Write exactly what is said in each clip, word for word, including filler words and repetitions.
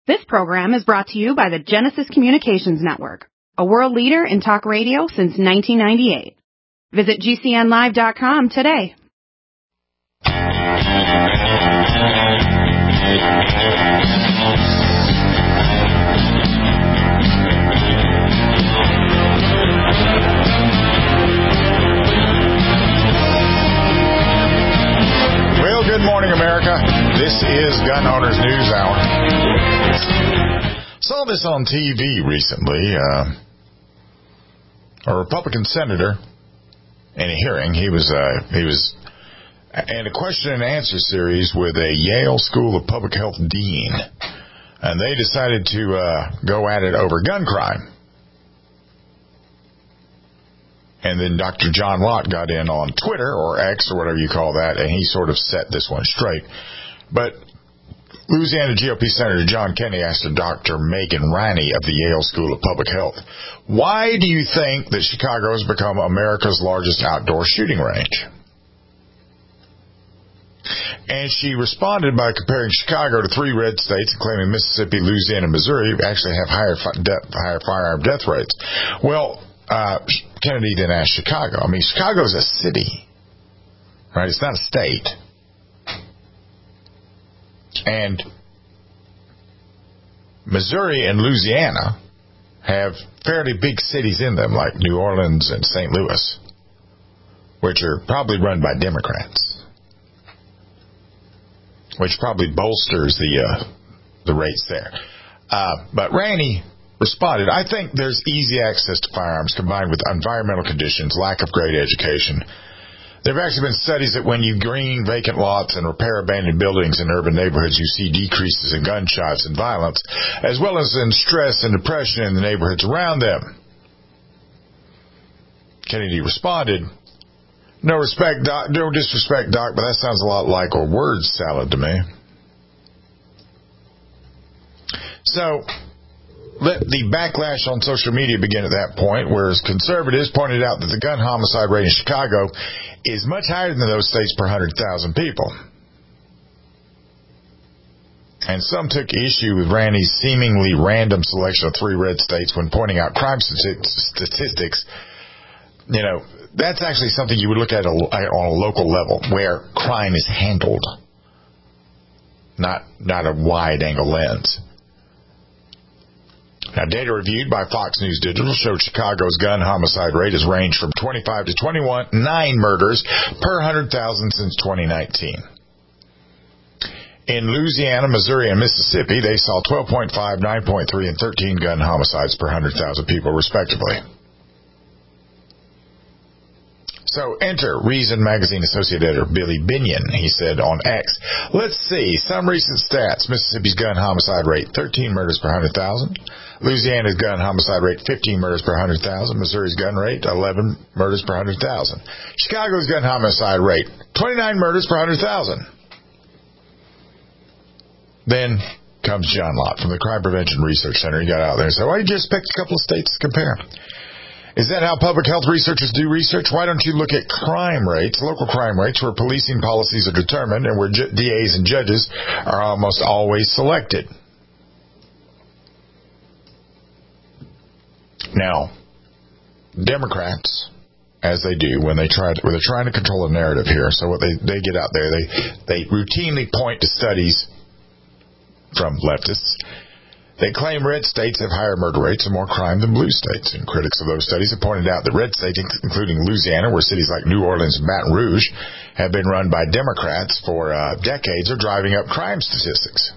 This program is brought to you by the Genesis Communications Network, a world leader in talk radio since nineteen ninety-eight. Visit G C N live dot com today. Well, good morning, America. This is Gun Owners News Hour. Saw this on T V recently. Uh, a Republican senator in a hearing, he was uh, he was in a question and answer series with a Yale School of Public Health dean, and they decided to uh, go at it over gun crime. And then Doctor John Lott got in on Twitter, or X, or whatever you call that, and he sort of set this one straight. But Louisiana G O P Senator John Kennedy asked Doctor Megan Riney of the Yale School of Public Health, why do you think that Chicago has become America's largest outdoor shooting range? And she responded by comparing Chicago to three red states and claiming Mississippi, Louisiana, and Missouri actually have higher, de- higher firearm death rates. Well, uh, Kennedy didn't ask Chicago. I mean, Chicago is a city, right? It's not a state. And Missouri and Louisiana have fairly big cities in them, like New Orleans and Saint Louis, which are probably run by Democrats, which probably bolsters the uh, the rates there. Uh, but Randy responded, I think there's easy access to firearms combined with environmental conditions, lack of great education. There have actually been studies that when you green vacant lots and repair abandoned buildings in urban neighborhoods, you see decreases in gunshots and violence, as well as in stress and depression in the neighborhoods around them. Kennedy responded, no respect, doc, no disrespect, Doc, but that sounds a lot like a word salad to me. So let the backlash on social media begin at that point, whereas conservatives pointed out that the gun homicide rate in Chicago is much higher than those states per one hundred thousand people. And some took issue with Randy's seemingly random selection of three red states when pointing out crime statistics. You know, that's actually something you would look at on a local level, where crime is handled, not not a wide-angle lens. Now, data reviewed by Fox News Digital showed Chicago's gun homicide rate has ranged from twenty-five to twenty-one, nine murders per one hundred thousand since twenty nineteen. In Louisiana, Missouri, and Mississippi, they saw twelve point five, nine point three, and thirteen gun homicides per one hundred thousand people, respectively. So enter Reason Magazine Associate Editor Billy Binion. He said on X, let's see, some recent stats. Mississippi's gun homicide rate, thirteen murders per one hundred thousand. Louisiana's gun homicide rate, fifteen murders per one hundred thousand. Missouri's gun rate, eleven murders per one hundred thousand. Chicago's gun homicide rate, twenty-nine murders per one hundred thousand. Then comes John Lott from the Crime Prevention Research Center. He got out there and said, well, you just picked a couple of states to compare. Is that how public health researchers do research? Why don't you look at crime rates, local crime rates, where policing policies are determined and where D As and judges are almost always selected? Now, Democrats, as they do when they try to, when they're trying to control the narrative here, so what they, they get out there, they, they routinely point to studies from leftists. They claim red states have higher murder rates and more crime than blue states. And critics of those studies have pointed out that red states, including Louisiana, where cities like New Orleans and Baton Rouge have been run by Democrats for uh, decades, are driving up crime statistics.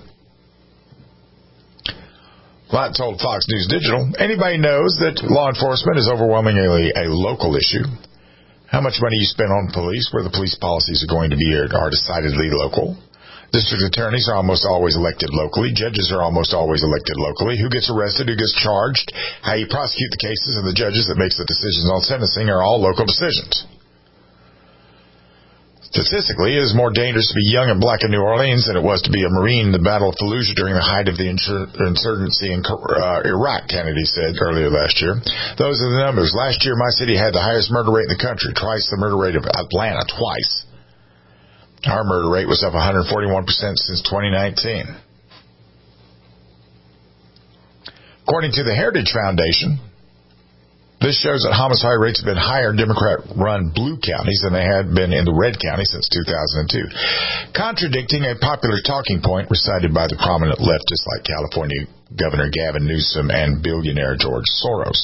Lott told Fox News Digital, anybody knows that law enforcement is overwhelmingly a local issue. How much money you spend on police, where the police policies are going to be are decidedly local. District attorneys are almost always elected locally. Judges are almost always elected locally. Who gets arrested, who gets charged, how you prosecute the cases, and the judges that makes the decisions on sentencing are all local decisions. Statistically, it is more dangerous to be young and black in New Orleans than it was to be a Marine in the Battle of Fallujah during the height of the insur- insurgency in uh, Iraq, Kennedy said earlier last year. Those are the numbers. Last year, my city had the highest murder rate in the country, twice the murder rate of Atlanta, twice. Our murder rate was up one hundred forty-one percent since twenty nineteen. According to the Heritage Foundation, this shows that homicide rates have been higher in Democrat-run blue counties than they had been in the red county since two thousand two, contradicting a popular talking point recited by the prominent leftists like California Governor Gavin Newsom and billionaire George Soros.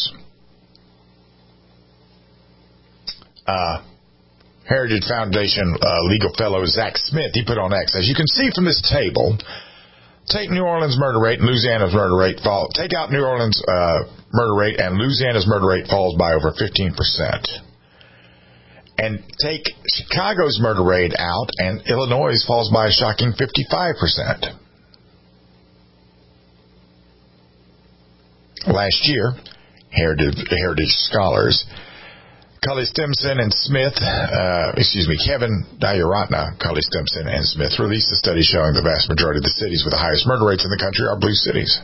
Uh, Heritage Foundation uh, legal fellow Zach Smith, he put on X, as you can see from this table, take New Orleans murder rate and Louisiana's murder rate fall. Take out New Orleans uh, murder rate and Louisiana's murder rate falls by over fifteen percent. And take Chicago's murder rate out and Illinois falls by a shocking fifty-five percent. Last year, Heritage, Heritage scholars Cully Stimson and Smith, uh, excuse me, Kevin Diuratna, Cully Stimson and Smith released a study showing the vast majority of the cities with the highest murder rates in the country are blue cities.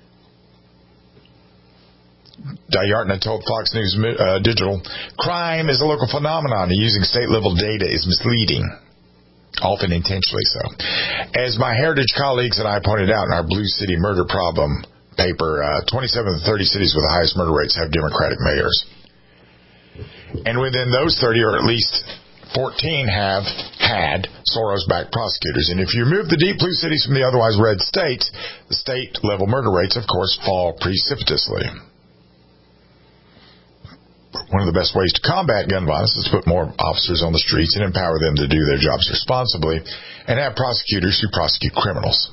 Diuratna told Fox News uh, Digital, crime is a local phenomenon and using state-level data is misleading, often intentionally so. As my Heritage colleagues and I pointed out in our Blue City Murder Problem paper, uh, twenty-seven of the thirty cities with the highest murder rates have Democratic mayors. And within those thirty, or at least fourteen, have had Soros-backed prosecutors. And if you remove the deep blue cities from the otherwise red states, the state-level murder rates, of course, fall precipitously. One of the best ways to combat gun violence is to put more officers on the streets and empower them to do their jobs responsibly and have prosecutors who prosecute criminals.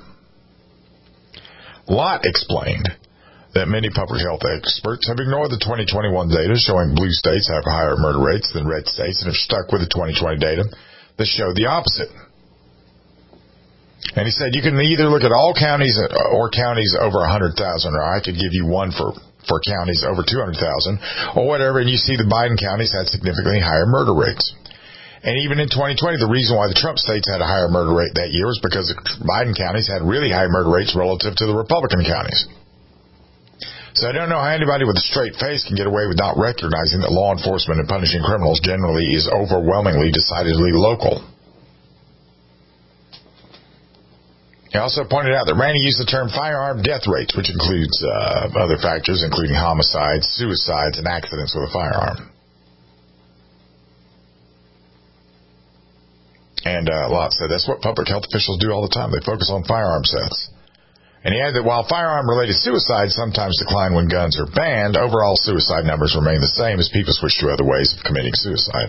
Lott explained that many public health experts have ignored the twenty twenty-one data showing blue states have higher murder rates than red states and have stuck with the twenty twenty data that showed the opposite. And he said you can either look at all counties or counties over one hundred thousand, or I could give you one for, for counties over two hundred thousand, or whatever, and you see the Biden counties had significantly higher murder rates. And even in twenty twenty, the reason why the Trump states had a higher murder rate that year was because the Biden counties had really high murder rates relative to the Republican counties. So I don't know how anybody with a straight face can get away with not recognizing that law enforcement and punishing criminals generally is overwhelmingly, decidedly local. He also pointed out that Ranney used the term firearm death rates, which includes uh, other factors, including homicides, suicides, and accidents with a firearm. And uh, Lott said that's what public health officials do all the time. They focus on firearm deaths. And he added that while firearm-related suicides sometimes decline when guns are banned, overall suicide numbers remain the same as people switch to other ways of committing suicide.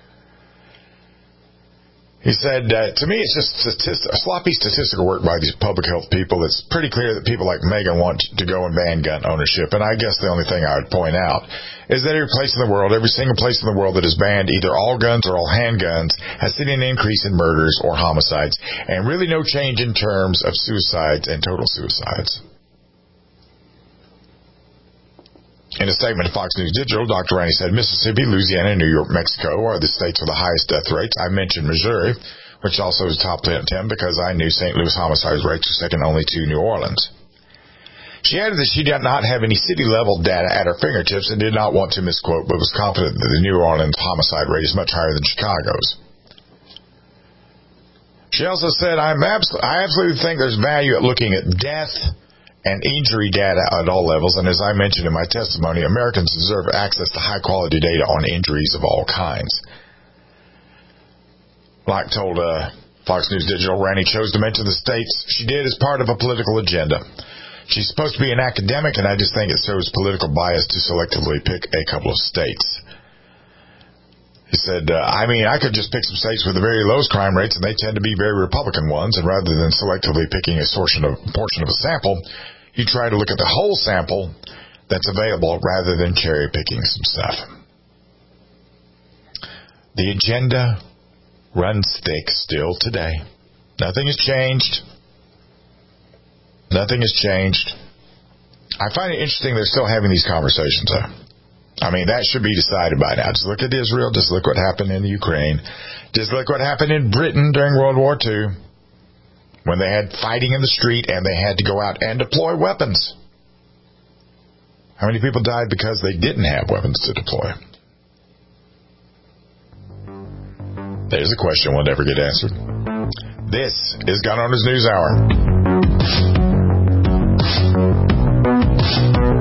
He said, uh, to me, it's just statist- sloppy statistical work by these public health people. It's pretty clear that people like Megan want to go and ban gun ownership. And I guess the only thing I would point out is that every place in the world, every single place in the world that has banned either all guns or all handguns has seen an increase in murders or homicides, and really no change in terms of suicides and total suicides. In a statement to Fox News Digital, Doctor Ranney said Mississippi, Louisiana, and New York, Mexico are the states with the highest death rates. I mentioned Missouri, which also is top ten because I knew Saint Louis homicide rates were second only to New Orleans. She added that she did not have any city-level data at her fingertips and did not want to misquote, but was confident that the New Orleans homicide rate is much higher than Chicago's. She also said, I'm abs- I absolutely think there's value at looking at death and injury data at all levels, and as I mentioned in my testimony, Americans deserve access to high-quality data on injuries of all kinds. Like told uh, Fox News Digital, Ranney chose to mention the states she did as part of a political agenda. She's supposed to be an academic, and I just think it shows political bias to selectively pick a couple of states. He said, uh, I mean, I could just pick some states with the very lowest crime rates, and they tend to be very Republican ones, and rather than selectively picking a portion of, portion of a sample, you try to look at the whole sample that's available rather than cherry-picking some stuff. The agenda runs thick still today. Nothing has changed. Nothing has changed. I find it interesting they're still having these conversations, though. I mean, that should be decided by now. Just look at Israel. Just look what happened in Ukraine. Just look what happened in Britain during World War Two when they had fighting in the street and they had to go out and deploy weapons. How many people died because they didn't have weapons to deploy? There's a question we'll never get answered. This is Gun Owners News Hour.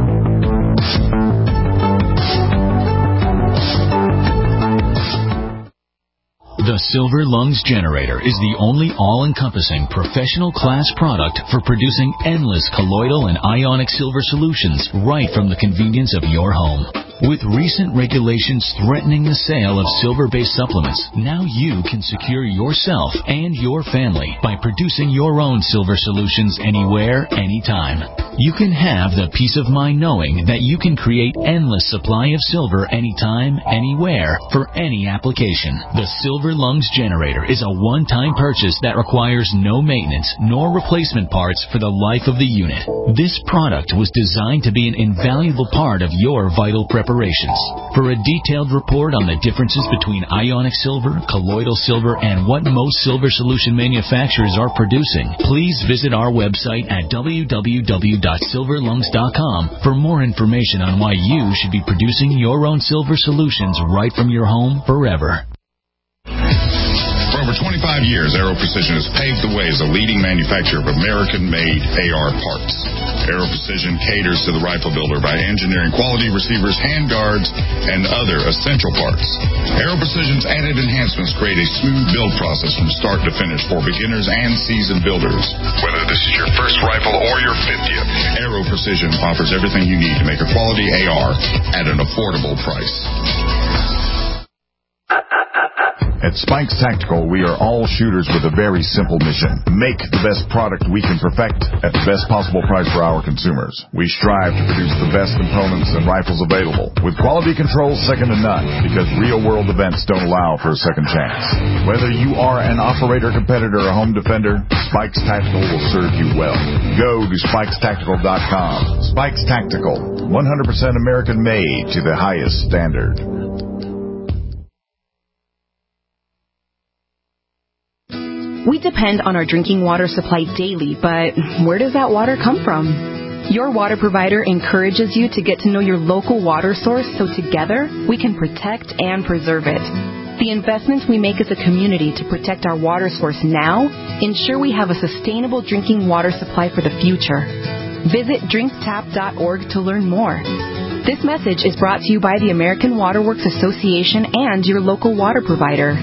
Silver Lungs Generator is the only all-encompassing professional class product for producing endless colloidal and ionic silver solutions right from the convenience of your home. With recent regulations threatening the sale of silver-based supplements, now you can secure yourself and your family by producing your own silver solutions anywhere, anytime. You can have the peace of mind knowing that you can create endless supply of silver anytime, anywhere, for any application. The Silver Lungs Generator is a one-time purchase that requires no maintenance nor replacement parts for the life of the unit. This product was designed to be an invaluable part of your vital preparations. For a detailed report on the differences between ionic silver, colloidal silver, and what most silver solution manufacturers are producing, please visit our website at w w w dot silver lungs dot com for more information on why you should be producing your own silver solutions right from your home forever. For over twenty-five years, Aero Precision has paved the way as a leading manufacturer of American-made A R parts. Aero Precision caters to the rifle builder by engineering quality receivers, handguards, and other essential parts. Aero Precision's added enhancements create a smooth build process from start to finish for beginners and seasoned builders. Whether this is your first rifle or your fiftieth, Aero Precision offers everything you need to make a quality A R at an affordable price. At Spikes Tactical, we are all shooters with a very simple mission. Make the best product we can perfect at the best possible price for our consumers. We strive to produce the best components and rifles available, with quality control second to none, because real-world events don't allow for a second chance. Whether you are an operator, competitor, or home defender, Spikes Tactical will serve you well. Go to spikes tactical dot com. Spikes Tactical, one hundred percent American-made to the highest standard. We depend on our drinking water supply daily, but where does that water come from? Your water provider encourages you to get to know your local water source so together we can protect and preserve it. The investments we make as a community to protect our water source now ensure we have a sustainable drinking water supply for the future. Visit drink tap dot org to learn more. This message is brought to you by the American Water Works Association and your local water provider.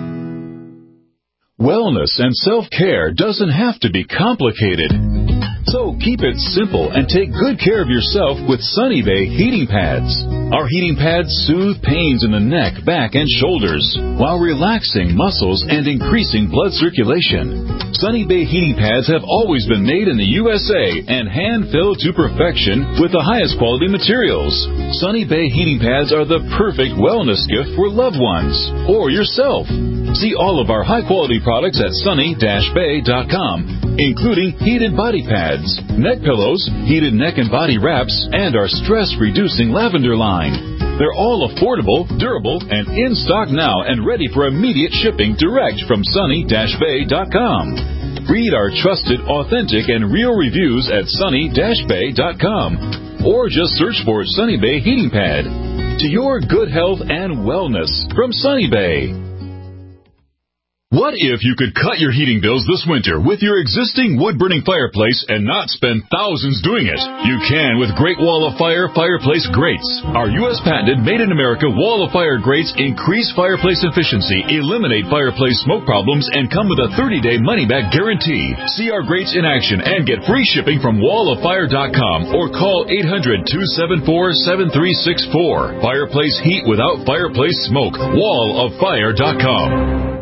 Wellness and self-care doesn't have to be complicated. So keep it simple and take good care of yourself with Sunny Bay heating pads. Our heating pads soothe pains in the neck, back, and shoulders while relaxing muscles and increasing blood circulation. Sunny Bay heating pads have always been made in the U S A and hand-filled to perfection with the highest quality materials. Sunny Bay heating pads are the perfect wellness gift for loved ones or yourself. See all of our high-quality products at sunny dash bay dot com, including heated body pads, neck pillows, heated neck and body wraps, and our stress-reducing lavender line. They're all affordable, durable, and in stock now and ready for immediate shipping direct from sunny dash bay dot com. Read our trusted, authentic, and real reviews at sunny dash bay dot com or just search for Sunny Bay Heating Pad. To your good health and wellness from Sunny Bay. What if you could cut your heating bills this winter with your existing wood-burning fireplace and not spend thousands doing it? You can with Great Wall of Fire Fireplace Grates. Our U S patented made-in-America Wall of Fire grates increase fireplace efficiency, eliminate fireplace smoke problems, and come with a thirty-day money-back guarantee. See our grates in action and get free shipping from wall of fire dot com or call eight hundred, two seven four, seven three six four. Fireplace heat without fireplace smoke. wall of fire dot com.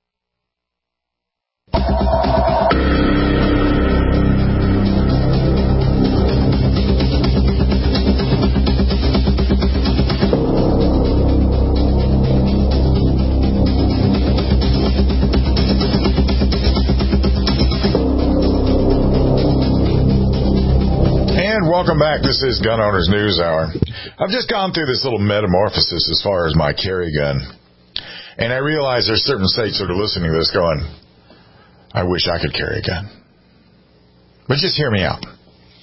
Welcome back. This is Gun Owners News Hour. I've just gone through this little metamorphosis as far as my carry gun. And I realize there's certain states that are listening to this going, I wish I could carry a gun. But just hear me out.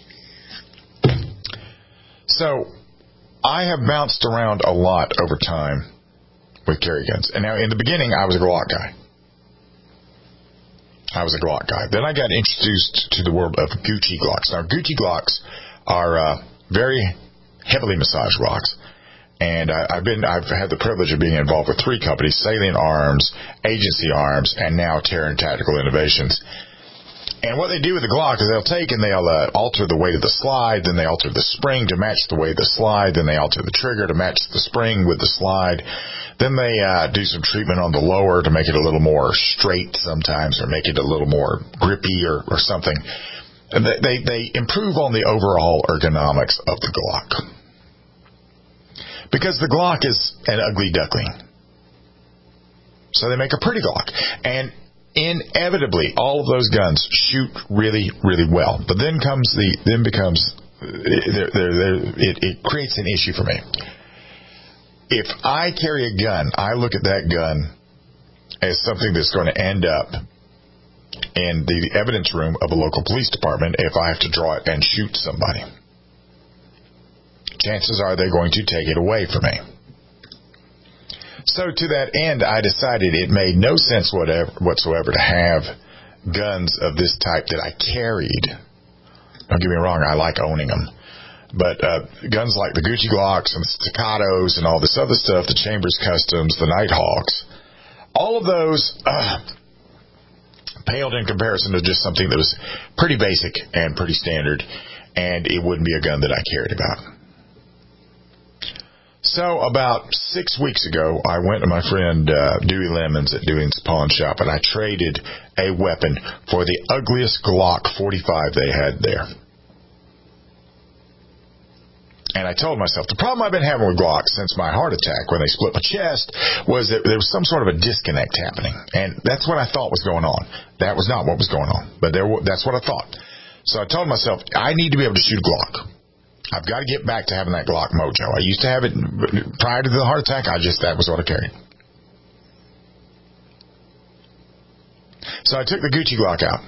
So, I have bounced around a lot over time with carry guns. And now, in the beginning, I was a Glock guy. I was a Glock guy. Then I got introduced to the world of Gucci Glocks. Now, Gucci Glocks are uh, very heavily massaged rocks, And I, I've been, I've had the privilege of being involved with three companies: Salient Arms, Agency Arms, and now Terran Tactical Innovations. And what they do with the Glock is they'll take and they'll uh, alter the weight of the slide, then they alter the spring to match the weight of the slide, then they alter the trigger to match the spring with the slide. Then they uh, do some treatment on the lower to make it a little more straight sometimes, or make it a little more grippy or, or something. And they, they, they improve on the overall ergonomics of the Glock. Because the Glock is an ugly duckling. So they make a pretty Glock. And inevitably, all of those guns shoot really, really well. But then comes the, then becomes, they're, they're, they're, it, it creates an issue for me. If I carry a gun, I look at that gun as something that's going to end up in the evidence room of a local police department if I have to draw it and shoot somebody. Chances are they're going to take it away from me. So to that end, I decided it made no sense whatever, whatsoever to have guns of this type that I carried. Don't get me wrong, I like owning them. But uh, guns like the Gucci Glocks and the Staccatos and all this other stuff, the Chambers Customs, the Nighthawks, all of those uh, paled in comparison to just something that was pretty basic and pretty standard, and it wouldn't be a gun that I cared about. So about six weeks ago, I went to my friend uh, Dewey Lemons at Dewey's Pawn Shop, and I traded a weapon for the ugliest Glock forty-five they had there. And I told myself, the problem I've been having with Glocks since my heart attack when they split my chest was that there was some sort of a disconnect happening. And that's what I thought was going on. That was not what was going on, but there, that's what I thought. So I told myself, I need to be able to shoot a Glock. I've got to get back to having that Glock mojo. I used to have it prior to the heart attack. I just, that was what I carried. So I took the Gucci Glock out.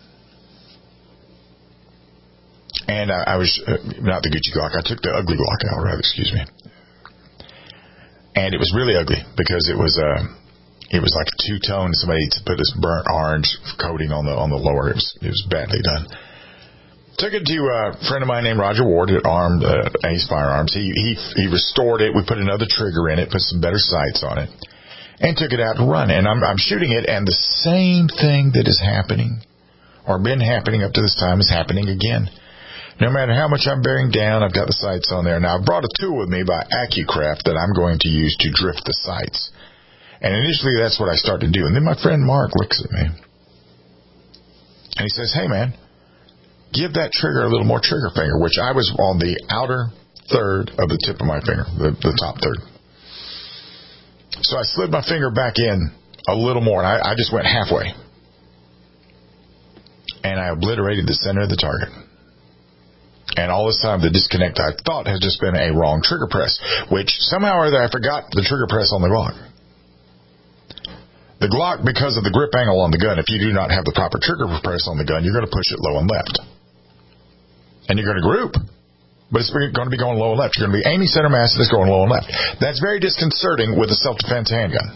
And I, I was, uh, not the Gucci Glock, I took the ugly Glock out, rather, excuse me. And it was really ugly because it was, uh, it was like a two-tone. Somebody put this burnt orange coating on the, on the lower. It was, it was badly done. Took it to a friend of mine named Roger Ward at Armed uh, Ace Firearms. He, he he restored it. We put another trigger in it, put some better sights on it, and took it out to run. And I'm, I'm shooting it, and the same thing that is happening, or been happening up to this time, is happening again. No matter how much I'm bearing down, I've got the sights on there. Now, I brought a tool with me by AccuCraft that I'm going to use to drift the sights. And initially, that's what I started to do. And then my friend Mark looks at me, and he says, "Hey, man, give that trigger a little more trigger finger," which I was on the outer third of the tip of my finger, the, the top third. So I slid my finger back in a little more, and I, I just went halfway. And I obliterated the center of the target. And all this time, the disconnect I thought had just been a wrong trigger press, which somehow or other I forgot the trigger press on the Glock. The Glock, because of the grip angle on the gun, if you do not have the proper trigger press on the gun, you're going to push it low and left. And you're going to group, but it's going to be going low and left. You're going to be aiming center mass, and it's going low and left. That's very disconcerting with a self-defense handgun.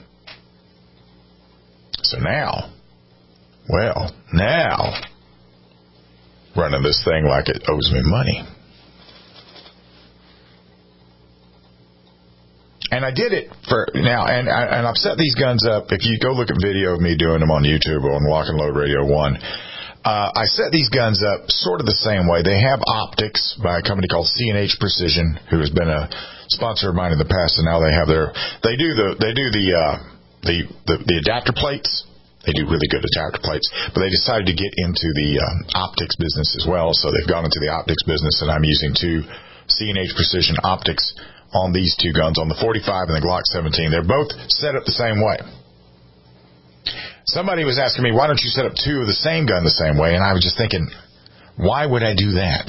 So now, well, now, running this thing like it owes me money. And I did it for now, and, I, and I've set these guns up. If you go look at video of me doing them on YouTube or on Lock and Load Radio one, Uh, I set these guns up sort of the same way. They have optics by a company called C and H Precision, who has been a sponsor of mine in the past, and now they have their, they do the, they do the, uh, the, the, the adapter plates. They do really good adapter plates, but they decided to get into the um, optics business as well, so they've gone into the optics business, and I'm using two C and H Precision optics on these two guns, on the forty-five and the Glock seventeen. They're both set up the same way. Somebody was asking me, why don't you set up two of the same gun the same way? And I was just thinking, why would I do that?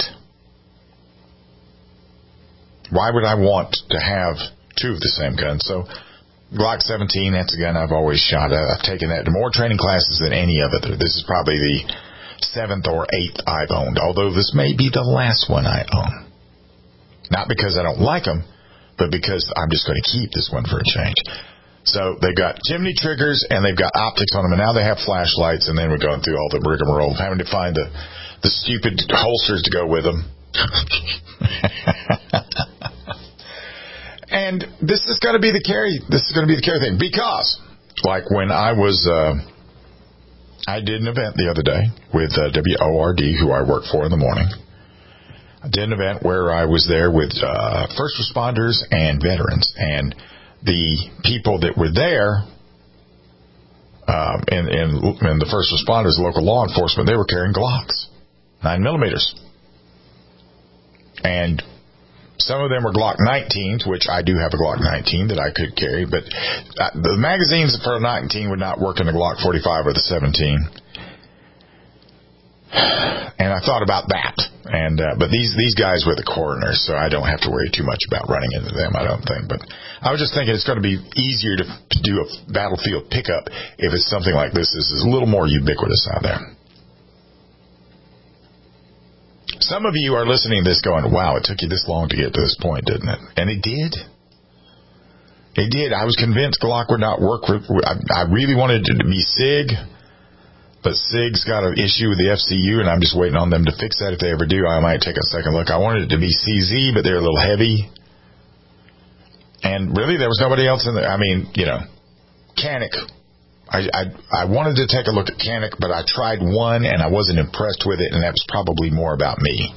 Why would I want to have two of the same gun? So Glock seventeen, that's a gun I've always shot. I've taken that to more training classes than any other. This is probably the seventh or eighth I've owned, although this may be the last one I own. Not because I don't like them, but because I'm just going to keep this one for a change. So they've got chimney triggers, and they've got optics on them, and now they have flashlights, and then we're going through all the rigmarole, having to find the, the stupid holsters to go with them. And this is going to be the carry. This is going to be the carry thing because, like when I was, uh, I did an event the other day with uh, W O R D, who I work for in the morning. I did an event where I was there with uh, first responders and veterans, and the people that were there, um, and, and, and the first responders, local law enforcement, they were carrying Glocks, nine millimeters. And some of them were Glock nineteens, which I do have a Glock nineteen that I could carry, but the magazines for a nineteen would not work in the Glock forty-five or the seventeen. And I thought about that. And uh, but these these guys were the coroners, so I don't have to worry too much about running into them, I don't think. But I was just thinking it's going to be easier to, to do a battlefield pickup if it's something like this. This is a little more ubiquitous out there. Some of you are listening to this going, wow, it took you this long to get to this point, didn't it? And it did. It did. I was convinced Glock would not work. For, I, I really wanted it to be SIG, but SIG's got an issue with the F C U, and I'm just waiting on them to fix that. If they ever do, I might take a second look. I wanted it to be C Z, but they're a little heavy. And really, there was nobody else in there. I mean, you know, Canik. I, I I wanted to take a look at Canik, but I tried one and I wasn't impressed with it, and that was probably more about me.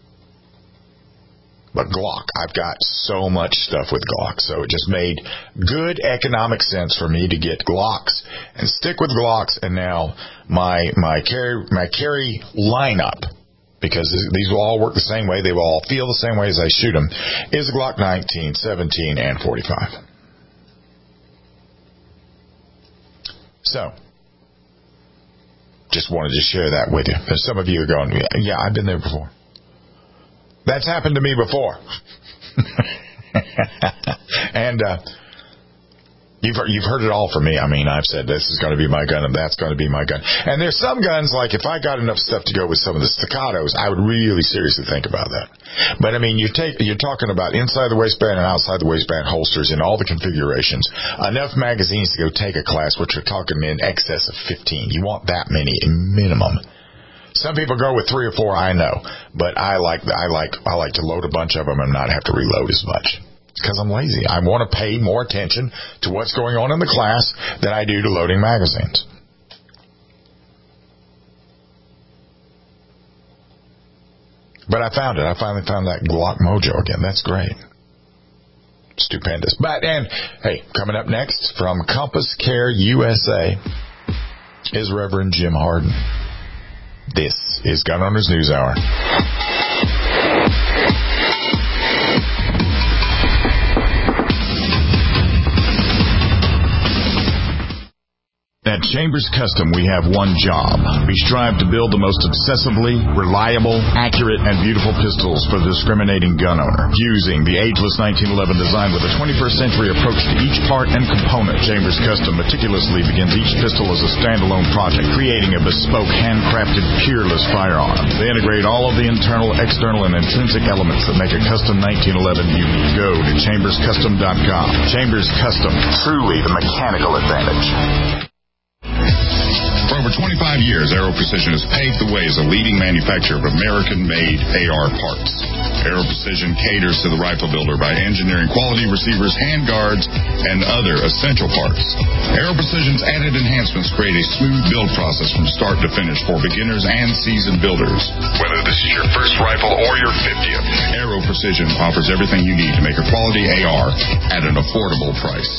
But Glock, I've got so much stuff with Glock, so it just made good economic sense for me to get Glocks and stick with Glocks. And now my my carry my carry lineup, because these will all work the same way, they will all feel the same way as I shoot them, is a Glock nineteen, seventeen, and forty-five. So, just wanted to share that with you. Because some of you are going, yeah, I've been there before. That's happened to me before. and uh, you've, you've heard it all from me. I mean, I've said this is going to be my gun and that's going to be my gun. And there's some guns, like if I got enough stuff to go with some of the staccatos, I would really seriously think about that. But, I mean, you take, you're talking about inside the waistband and outside the waistband holsters in all the configurations. Enough magazines to go take a class, which we're talking in excess of fifteen. You want that many minimum. Some people go with three or four, I know. But I like, I like, I like to load a bunch of them and not have to reload as much. It's because I'm lazy. I want to pay more attention to what's going on in the class than I do to loading magazines. But I found it. I finally found that Glock Mojo again. That's great. Stupendous. But, and, hey, coming up next from Compass Care U S A is Reverend Jim Harden. This is Gun Owners News Hour. At Chambers Custom, we have one job. We strive to build the most obsessively reliable, accurate, and beautiful pistols for the discriminating gun owner. Using the ageless nineteen eleven design with a twenty-first century approach to each part and component, Chambers Custom meticulously begins each pistol as a standalone project, creating a bespoke, handcrafted, peerless firearm. They integrate all of the internal, external, and intrinsic elements that make a custom nineteen eleven unique. Go to chambers custom dot com. Chambers Custom, truly the mechanical advantage. For over twenty-five years, Aero Precision has paved the way as a leading manufacturer of American-made A R parts. Aero Precision caters to the rifle builder by engineering quality receivers, handguards, and other essential parts. Aero Precision's added enhancements create a smooth build process from start to finish for beginners and seasoned builders. Whether this is your first rifle or your fiftieth, Aero Precision offers everything you need to make a quality A R at an affordable price.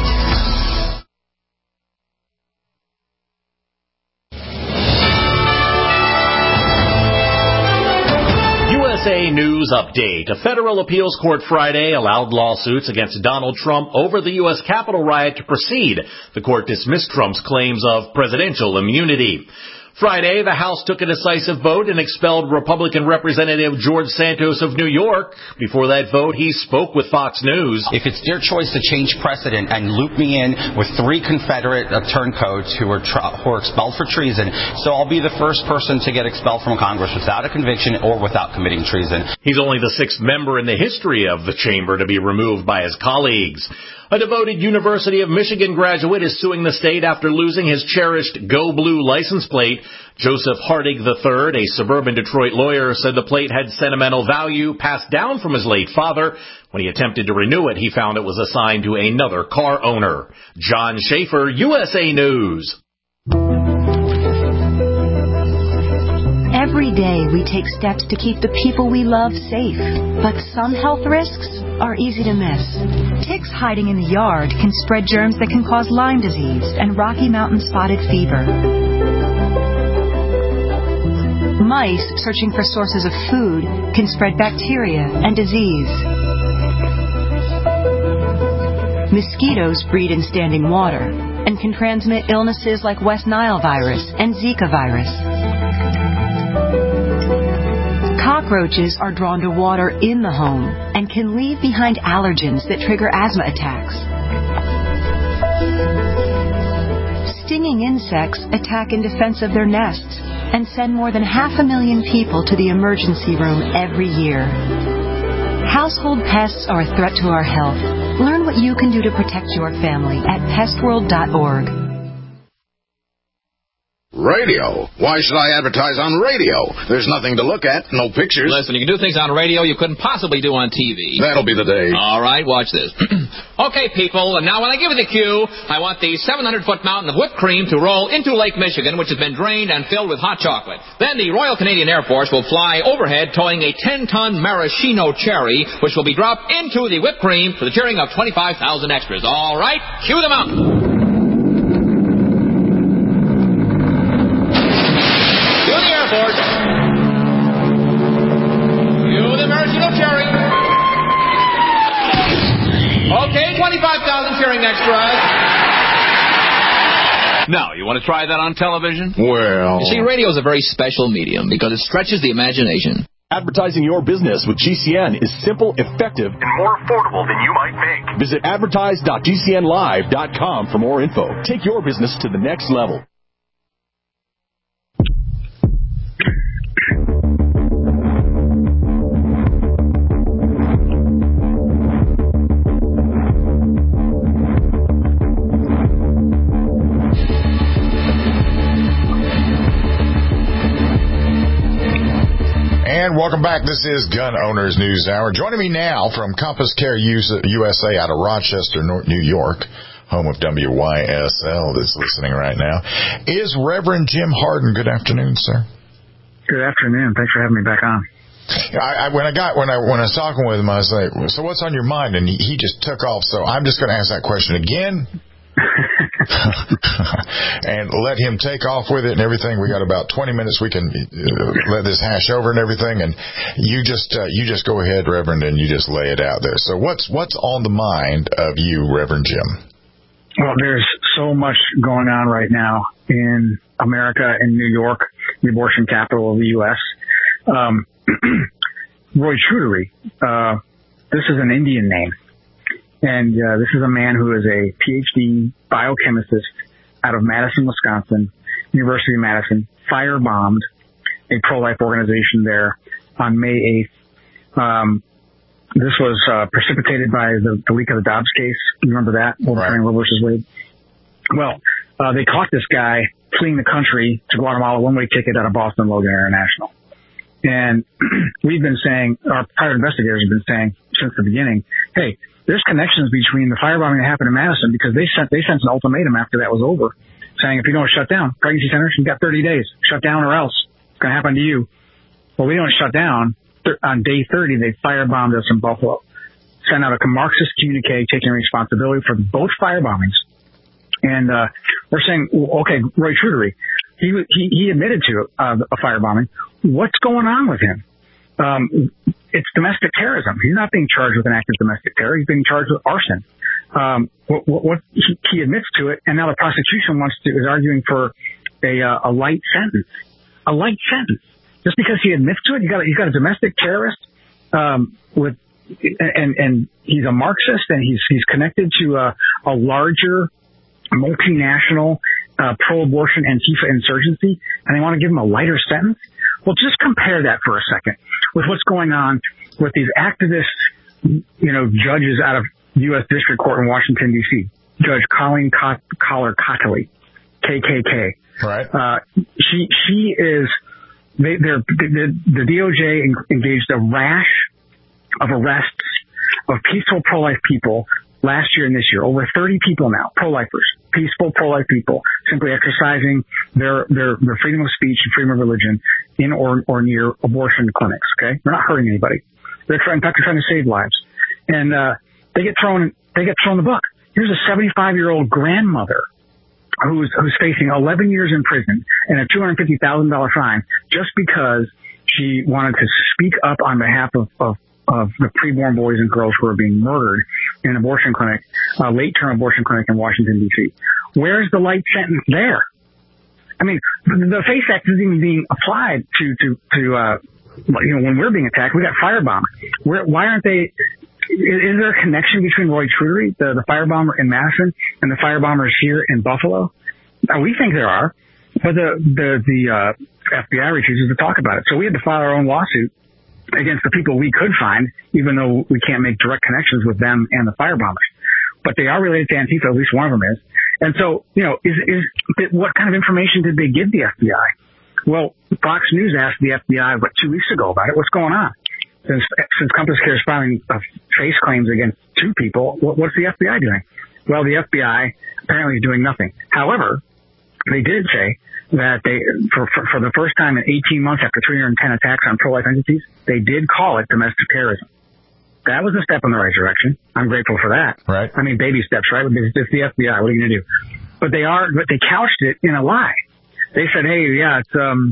U S A News Update. A federal appeals court Friday allowed lawsuits against Donald Trump over the U S Capitol riot to proceed. The court dismissed Trump's claims of presidential immunity. Friday, the House took a decisive vote and expelled Republican Representative George Santos of New York. Before that vote, he spoke with Fox News. If it's their choice to change precedent and loop me in with three Confederate uh, turncoats who were, tra- who were expelled for treason, so I'll be the first person to get expelled from Congress without a conviction or without committing treason. He's only the sixth member in the history of the chamber to be removed by his colleagues. A devoted University of Michigan graduate is suing the state after losing his cherished Go Blue license plate. Joseph Hardig the third, a suburban Detroit lawyer, said the plate had sentimental value passed down from his late father. When he attempted to renew it, he found it was assigned to another car owner. John Schaefer, U S A News. Every day we take steps to keep the people we love safe, but some health risks are easy to miss. Ticks hiding in the yard can spread germs that can cause Lyme disease and Rocky Mountain spotted fever. Mice searching for sources of food can spread bacteria and disease. Mosquitoes breed in standing water and can transmit illnesses like West Nile virus and Zika virus. Cockroaches are drawn to water in the home and can leave behind allergens that trigger asthma attacks. Stinging insects attack in defense of their nests and send more than half a million people to the emergency room every year. Household pests are a threat to our health. Learn what you can do to protect your family at pest world dot org. Radio? Why should I advertise on radio? There's nothing to look at, no pictures. Listen, you can do things on radio you couldn't possibly do on T V. That'll be the day. All right, watch this. Okay, people, and now when I give you the cue, I want the seven hundred foot mountain of whipped cream to roll into Lake Michigan, which has been drained and filled with hot chocolate. Then the Royal Canadian Air Force will fly overhead towing a ten ton maraschino cherry, which will be dropped into the whipped cream for the cheering of twenty-five thousand extras. All right, cue the mountain. Okay, twenty-five thousand cheering extras. Now, you want to try that on television? Well... You see, radio is a very special medium because it stretches the imagination. Advertising your business with G C N is simple, effective, and more affordable than you might think. Visit advertise dot g c n live dot com for more info. Take your business to the next level. And welcome back. This is Gun Owners News Hour. Joining me now from Compass Care U S A out of Rochester, New York, home of W Y S L that's listening right now, is Reverend Jim Harden. Good afternoon, sir. Good afternoon. Thanks for having me back on. I, I, when I got when I when I was talking with him, I was like, "So what's on your mind?" And he, he just took off. So I'm just going to ask that question again. And let him take off with it and everything. We got about twenty minutes. We can uh, let this hash over and everything. And you just uh, you just go ahead, Reverend, and you just lay it out there. So what's what's on the mind of you, Reverend Jim? Well, there's so much going on right now in America, in New York, the abortion capital of the U S Um, Roy Trudery, uh, this is an Indian name. And uh, this is a man who is a P H D biochemist out of Madison, Wisconsin, University of Madison, firebombed a pro-life organization there on May eighth. Um, this was uh, precipitated by the, the leak of the Dobbs case. You remember that? Overturning Roe versus Wade. Well, uh, they caught this guy fleeing the country to Guatemala, one-way ticket out of Boston Logan International. And we've been saying, our private investigators have been saying since the beginning, hey, there's connections between the firebombing that happened in Madison because they sent they sent an ultimatum after that was over, saying if you don't shut down pregnancy centers, you've got thirty days. Shut down or else it's going to happen to you. Well, we don't shut down. On day thirty, they firebombed us in Buffalo, sent out a Marxist communique taking responsibility for both firebombings. And uh, we're saying, okay, Roy Trudery, he he, he admitted to uh, a firebombing. What's going on with him? Um, it's domestic terrorism. He's not being charged with an act of domestic terror. He's being charged with arson. Um, what, what, what he, he admits to it, and now the prosecution wants to is arguing for a uh, a light sentence. A light sentence. Just because he admits to it, you got he's got a domestic terrorist um, with, and and he's a Marxist, and he's he's connected to a, a larger multinational uh, pro-abortion Antifa insurgency, and they want to give him a lighter sentence. Well, just compare that for a second with what's going on with these activist, you know, judges out of U S District Court in Washington, D C, Judge Colleen Collar-Cottley, K K K. Right. Uh, she she is they, they're, the, the D O J engaged a rash of arrests of peaceful pro-life people last year and this year. Over thirty people now, pro-lifers, peaceful pro-life people, simply exercising their, their, their freedom of speech and freedom of religion in or, or near abortion clinics, okay? They're not hurting anybody. They're trying, in fact, they're trying to save lives. And, uh, they get thrown, they get thrown the book. Here's a seventy-five-year-old grandmother who's, who's facing eleven years in prison and a two hundred fifty thousand dollars fine just because she wanted to speak up on behalf of, of of the preborn boys and girls who are being murdered in an abortion clinic, a late-term abortion clinic in Washington, D C. Where's the light sentence there? I mean, the FACE Act isn't even being applied to, to, to, uh, you know, when we're being attacked, we got firebombed. Where, why aren't they, is, is there a connection between Roy Trudery, the, the firebomber in Madison, and the firebombers here in Buffalo? Now, we think there are, but the, the, the, uh, F B I refuses to talk about it. So we had to file our own lawsuit against the people we could find, even though we can't make direct connections with them and the firebombers. But they are related to Antifa, at least one of them is. And so, you know, is, is, what kind of information did they give the F B I? Well, Fox News asked the F B I, what, two weeks ago about it. What's going on? Since, since Compass Care is filing uh, face claims against two people, what, what's the F B I doing? Well, the F B I apparently is doing nothing. However, they did say that they, for, for, for the first time in eighteen months after three hundred ten attacks on pro-life entities, they did call it domestic terrorism. That was a step in the right direction. I'm grateful for that. Right. I mean, baby steps, right? It's, it's the F B I. What are you going to do? But they are, but they couched it in a lie. They said, hey, yeah, it's, um,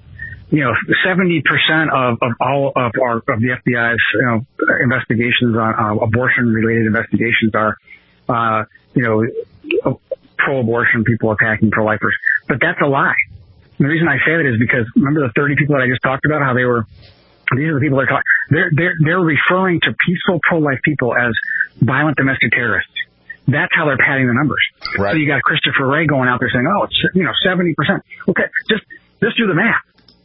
you know, seventy percent of, of all of our, of the F B I's, you know, investigations on uh, abortion-related investigations are, uh, you know, pro-abortion people attacking pro-lifers. But that's a lie. And the reason I say that is because remember the thirty people that I just talked about, how they were, these are the people they're talking, they're, they're, they're referring to peaceful pro-life people as violent domestic terrorists. That's how they're padding the numbers. Right. So you got Christopher Wray going out there saying, oh, it's, you know, seventy percent. Okay, just, just do the math.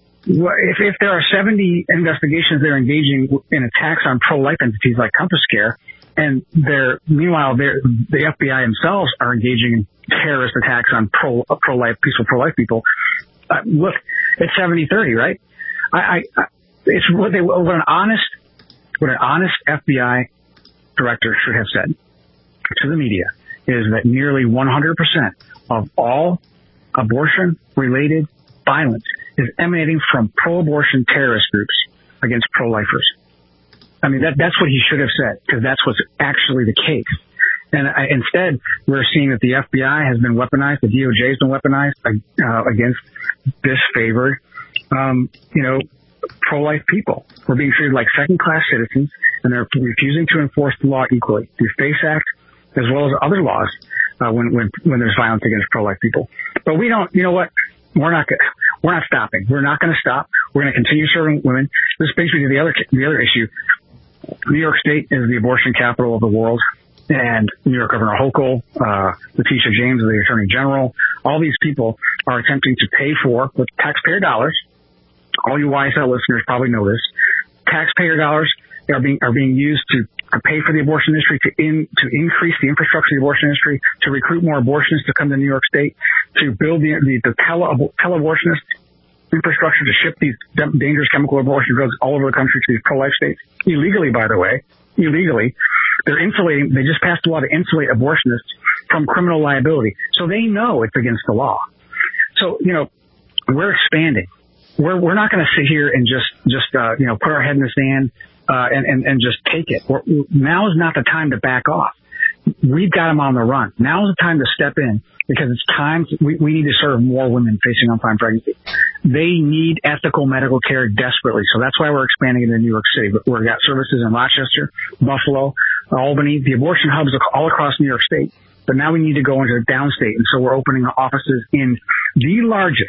If, if there are seventy investigations that are engaging in attacks on pro-life entities like Compass Care, and they're, meanwhile, they're, the F B I themselves are engaging in terrorist attacks on pro, pro-life, peaceful pro-life people, uh, look, it's seventy thirty, right? I, I, it's what they, what an honest, what an honest F B I director should have said to the media is that nearly one hundred percent of all abortion-related violence is emanating from pro-abortion terrorist groups against pro-lifers. I mean, that, that's what he should have said, because that's what's actually the case. And I, instead, we're seeing that the F B I has been weaponized, the D O J has been weaponized uh, against disfavored, um, you know, pro-life people. We're being treated like second-class citizens, and they're refusing to enforce the law equally. The FACE Act, as well as other laws, uh, when, when, when there's violence against pro-life people. But we don't, you know what? We're not, we're not stopping. We're not going to stop. We're going to continue serving women. This brings me to the other, the other issue. New York State is the abortion capital of the world. And New York Governor Hochul, uh, Letitia James, the Attorney General, all these people are attempting to pay for, with taxpayer dollars, all you Y S L listeners probably know this, taxpayer dollars are being, are being used to, to pay for the abortion industry, to in, to increase the infrastructure of the abortion industry, to recruit more abortionists to come to New York State, to build the, the, the tele, tele-abortionist infrastructure to ship these dangerous chemical abortion drugs all over the country to these pro-life states, illegally, by the way, illegally. They're insulating, they just passed a law to insulate abortionists from criminal liability. So they know it's against the law. So, you know, we're expanding. We're, we're not going to sit here and just, just, uh, you know, put our head in the sand, uh, and, and, and just take it. We're, now is not the time to back off. We've got them on the run. Now is the time to step in, because it's time to, we, we need to serve more women facing unplanned pregnancy. They need ethical medical care desperately. So that's why we're expanding into New York City. But we've got services in Rochester, Buffalo, Albany, the abortion hubs all across New York State. But now we need to go into downstate. And so we're opening offices in the largest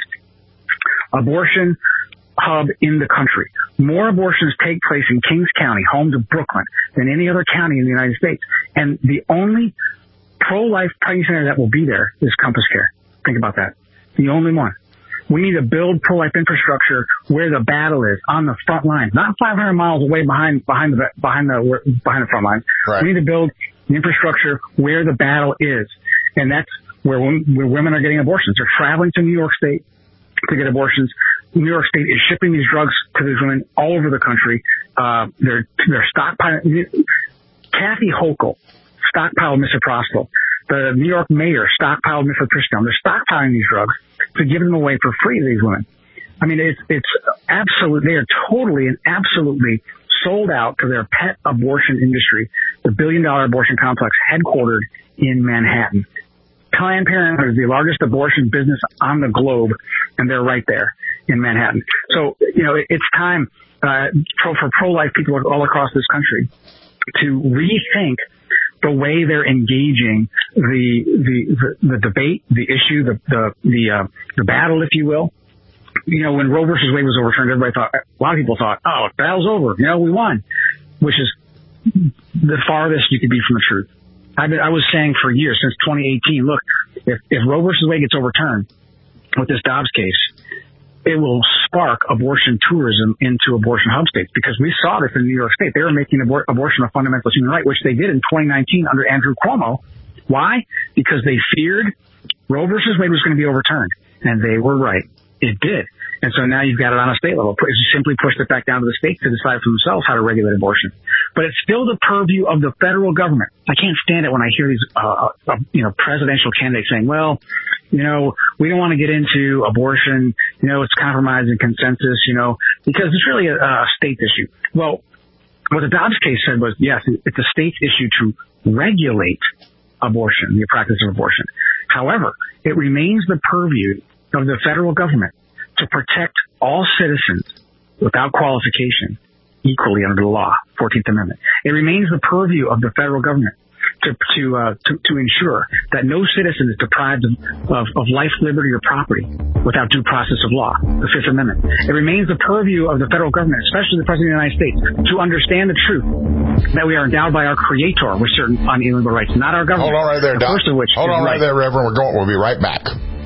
abortion hub in the country. More abortions take place in Kings County, home to Brooklyn, than any other county in the United States. And the only pro-life pregnancy center that will be there is Compass Care. Think about that. The only one. We need to build pro-life infrastructure where the battle is, on the front line, not five hundred miles away behind behind the behind the behind the front line. Right. We need to build the infrastructure where the battle is. And that's where, where women are getting abortions. They're traveling to New York State to get abortions. New York State is shipping these drugs to these women all over the country. Uh, they're, they're stockpiling. Kathy Hochul stockpiled misoprostol. The New York mayor stockpiled mifepristone. They're stockpiling these drugs to give them away for free to these women. I mean, it's, it's absolute. They are totally and absolutely sold out to their pet abortion industry, the billion dollar abortion complex headquartered in Manhattan. Planned Parenthood is the largest abortion business on the globe, and they're right there in Manhattan. So, you know, it, it's time uh, for, for pro-life people all across this country to rethink the way they're engaging the the the, the debate, the issue, the the the, uh, the battle, if you will. You know, when Roe versus Wade was overturned, everybody thought, a lot of people thought, oh, the battle's over. You know, we won, which is the farthest you could be from the truth. I've been, I was saying for years, since twenty eighteen, look, if, if Roe versus Wade gets overturned with this Dobbs case, it will spark abortion tourism into abortion hub states, because we saw this in New York State. They were making abor- abortion a fundamental human right, which they did in twenty nineteen under Andrew Cuomo. Why? Because they feared Roe versus Wade was going to be overturned, and they were right. It did. And so now you've got it on a state level. It's simply pushed it back down to the states to decide for themselves how to regulate abortion. But it's still the purview of the federal government. I can't stand it when I hear these, uh, uh, you know, presidential candidates saying, well, you know, we don't want to get into abortion. You know, it's compromising consensus, you know, because it's really a, a state issue. Well, what the Dobbs case said was, yes, it's a state issue to regulate abortion, the practice of abortion. However, it remains the purview of the federal government to protect all citizens without qualification equally under the law, fourteenth Amendment. It remains the purview of the federal government to to uh, to, to ensure that no citizen is deprived of, of, of life, liberty, or property without due process of law, the Fifth Amendment. It remains the purview of the federal government, especially the President of the United States, to understand the truth that we are endowed by our Creator with certain unalienable rights, not our government. Hold on right there, the Doc. First of which Hold on right, right there, Reverend. We're going. We'll be right back.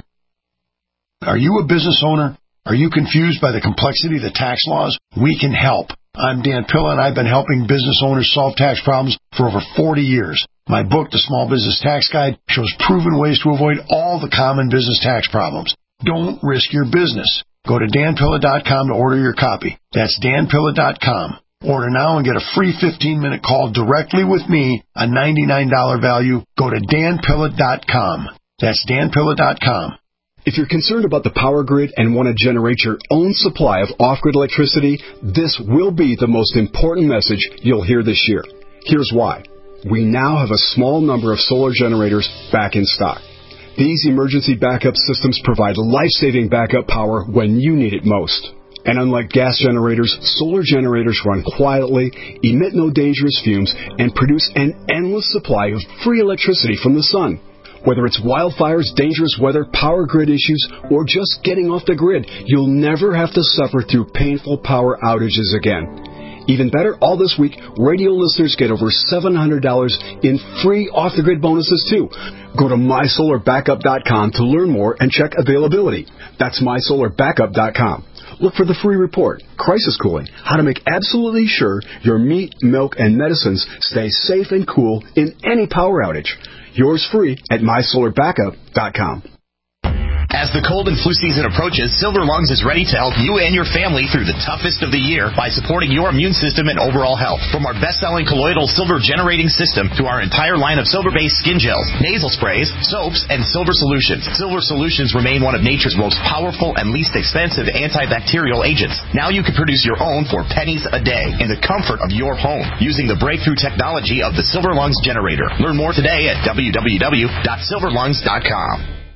Are you a business owner? Are you confused by the complexity of the tax laws? We can help. I'm Dan Pilla, and I've been helping business owners solve tax problems for over forty years. My book, The Small Business Tax Guide, shows proven ways to avoid all the common business tax problems. Don't risk your business. Go to dan pilla dot com to order your copy. That's dan pilla dot com. Order now and get a free fifteen minute call directly with me, a ninety-nine dollars value. Go to dan pilla dot com. That's dan pilla dot com. If you're concerned about the power grid and want to generate your own supply of off-grid electricity, this will be the most important message you'll hear this year. Here's why. We now have a small number of solar generators back in stock. These emergency backup systems provide life-saving backup power when you need it most. And unlike gas generators, solar generators run quietly, emit no dangerous fumes, and produce an endless supply of free electricity from the sun. Whether it's wildfires, dangerous weather, power grid issues, or just getting off the grid, you'll never have to suffer through painful power outages again. Even better, all this week, radio listeners get over seven hundred dollars in free off-the-grid bonuses, too. Go to my solar backup dot com to learn more and check availability. That's my solar backup dot com. Look for the free report, Crisis Cooling, how to make absolutely sure your meat, milk, and medicines stay safe and cool in any power outage. Yours free at my solar backup dot com. As the cold and flu season approaches, Silver Lungs is ready to help you and your family through the toughest of the year by supporting your immune system and overall health. From our best-selling colloidal silver generating system to our entire line of silver-based skin gels, nasal sprays, soaps, and silver solutions. Silver solutions remain one of nature's most powerful and least expensive antibacterial agents. Now you can produce your own for pennies a day in the comfort of your home using the breakthrough technology of the Silver Lungs generator. Learn more today at w w w dot silver lungs dot com.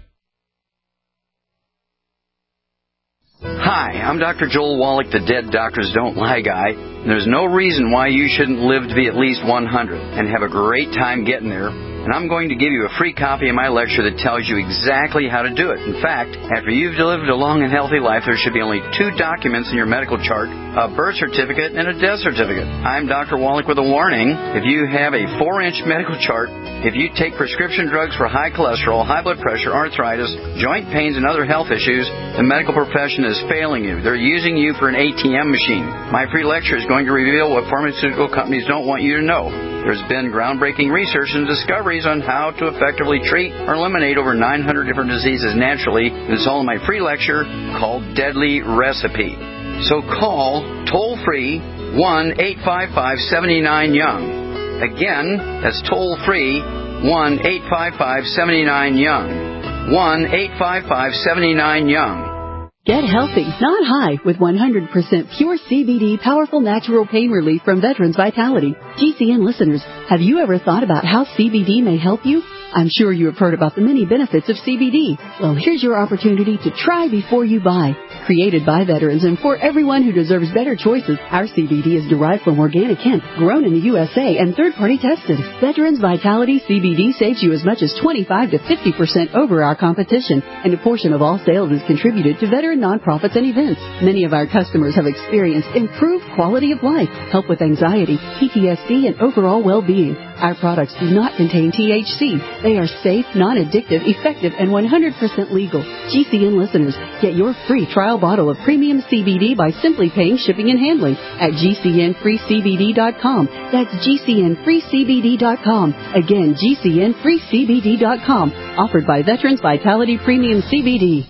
Hi, I'm Doctor Joel Wallach, the Dead Doctors Don't Lie guy. There's no reason why you shouldn't live to be at least one hundred and have a great time getting there. And I'm going to give you a free copy of my lecture that tells you exactly how to do it. In fact, after you've lived a long and healthy life, there should be only two documents in your medical chart a birth certificate, and a death certificate. I'm Doctor Wallach with a warning. If you have a four-inch medical chart, if you take prescription drugs for high cholesterol, high blood pressure, arthritis, joint pains, and other health issues, the medical profession is failing you. They're using you for an A T M machine. My free lecture is going to reveal what pharmaceutical companies don't want you to know. There's been groundbreaking research and discoveries on how to effectively treat or eliminate over nine hundred different diseases naturally. It's all in my free lecture called Deadly Recipe. So call toll-free one eight five five, seven nine, young. Again, that's toll-free one eight five five, seven nine, young. one eight five five, seven nine, young. Get healthy, not high, with one hundred percent pure C B D powerful natural pain relief from Veterans Vitality. G C N listeners, have you ever thought about how C B D may help you? I'm sure you have heard about the many benefits of C B D. Well, here's your opportunity to try before you buy. Created by veterans and for everyone who deserves better choices, our C B D is derived from organic hemp, grown in the U S A, and third-party tested. Veterans Vitality C B D saves you as much as twenty-five to fifty percent over our competition, and a portion of all sales is contributed to veteran nonprofits and events. Many of our customers have experienced improved quality of life, help with anxiety, P T S D, and overall well-being. Our products do not contain T H C. They are safe, non-addictive, effective, and one hundred percent legal. G C N listeners, get your free trial bottle of premium C B D by simply paying shipping and handling at G C N free C B D dot com. That's G C N free C B D dot com. Again, G C N free C B D dot com. Offered by Veterans Vitality Premium C B D.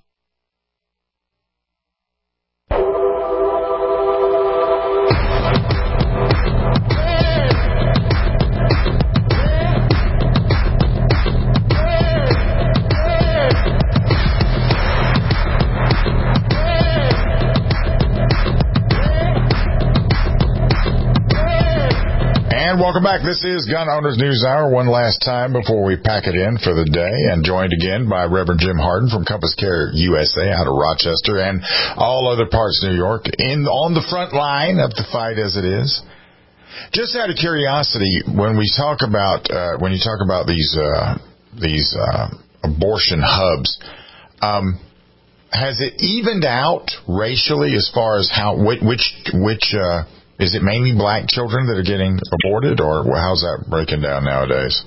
Welcome back. This is Gun Owners News Hour. One last time before we pack it in for the day, and joined again by Reverend Jim Harden from Compass Care U S A out of Rochester and all other parts of New York, in on the front line of the fight as it is. Just out of curiosity, when we talk about uh, when you talk about these uh, these uh, abortion hubs, um, has it evened out racially as far as how which which uh, is it mainly black children that are getting aborted, or how's that breaking down nowadays?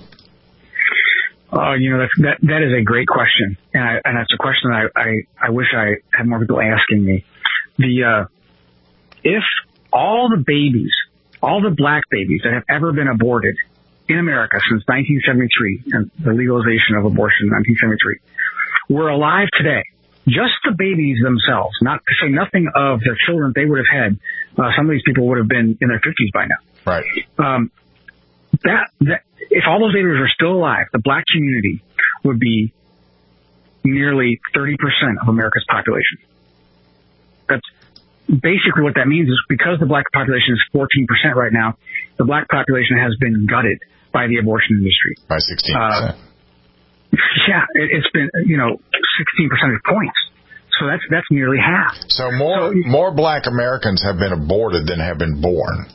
Uh, you know, that's, that that is a great question, and, I, and that's a question that I, I, I wish I had more people asking me. The uh, if all the babies, all the black babies that have ever been aborted in America since nineteen seventy-three, and the legalization of abortion in nineteen seventy-three, were alive today, just the babies themselves, not to say nothing of the children they would have had. Uh, some of these people would have been in their fifties by now. Right. Um, that, that, if all those babies were still alive, the black community would be nearly thirty percent of America's population. That's basically what that means, is because the black population is fourteen percent right now, the black population has been gutted by the abortion industry. By sixteen percent. Uh, yeah, it, it's been, you know, sixteen percentage points. So that's that's nearly half. So more so, more black Americans have been aborted than have been born.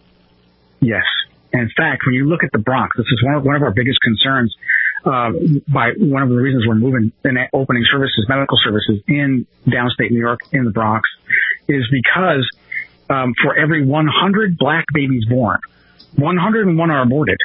Yes. And in fact, when you look at the Bronx, this is one of, one of our biggest concerns. Uh, by one of the reasons we're moving and opening services, medical services in downstate New York, in the Bronx, is because um, for every one hundred black babies born, one hundred one are aborted.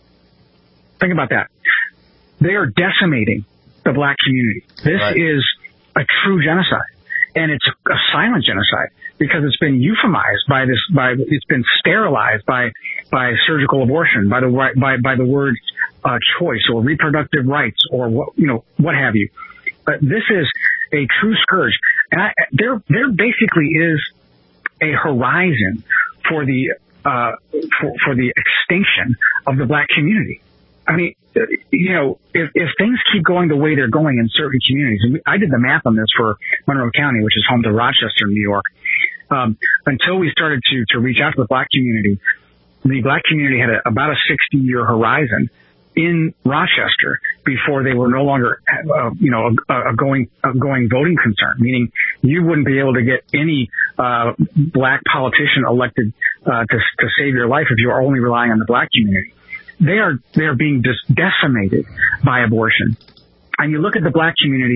Think about that. They are decimating the black community. This right. is a true genocide, and it's a silent genocide because it's been euphemized by this, by it's been sterilized by by surgical abortion, by the by by the word uh, choice or reproductive rights or what you know what have you. But this is a true scourge, and I, there there basically is a horizon for the uh, for for the extinction of the black community. I mean, you know, if, if things keep going the way they're going in certain communities, and we, I did the math on this for Monroe County, which is home to Rochester, New York, um, until we started to, to reach out to the black community, the black community had a, about a sixty-year horizon in Rochester before they were no longer, uh, you know, a, a going a going voting concern, meaning you wouldn't be able to get any uh, black politician elected uh, to, to save your life if you were only relying on the black community. They are they are being just decimated by abortion. And you look at the black community,